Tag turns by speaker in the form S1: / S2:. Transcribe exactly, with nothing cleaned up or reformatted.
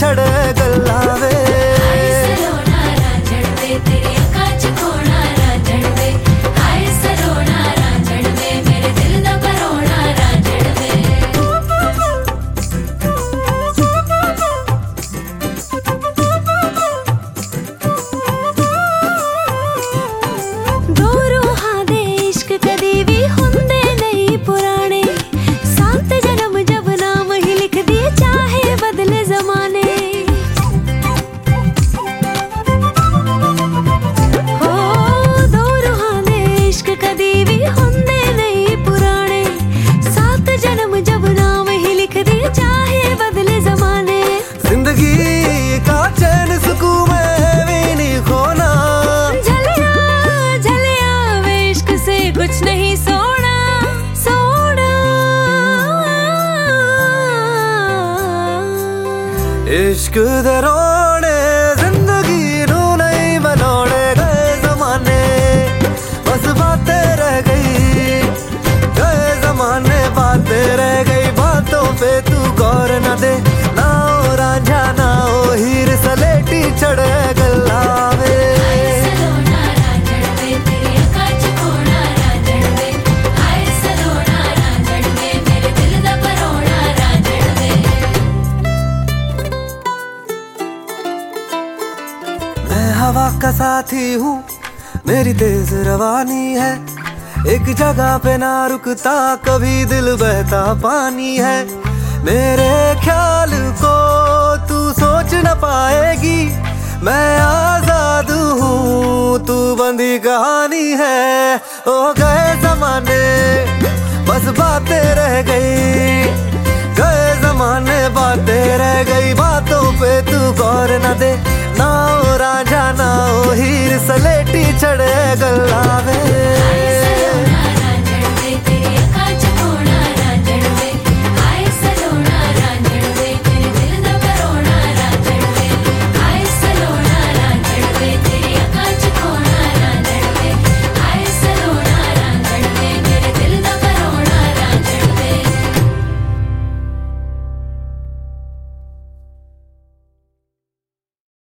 S1: छड़े गल्लावे।
S2: कुछ नहीं सोना सोना
S1: इश्क दे रोने जिंदगी नू नहीं बनोड़े गए जमाने, बस बातें रह गई गए जमाने, बातें रह गई बातों पे तू गौर न दे। ना ओ रांझा ना ओ हीर सलेटी चढ़े गल्लावे। हवा का साथी हूँ मेरी तेज रवानी है, एक जगह पे ना रुकता कभी दिल बहता पानी है। मेरे ख्याल को तू सोच न पाएगी, मैं आजाद हूँ तू बंदी कहानी है। हो गए जमाने बस बातें रह गई गए जमाने, बातें रह गई बातों पे तू गौर न दे। ना ओ रांझा ना ओ हीर सलेटी चढ़े गल्लावे।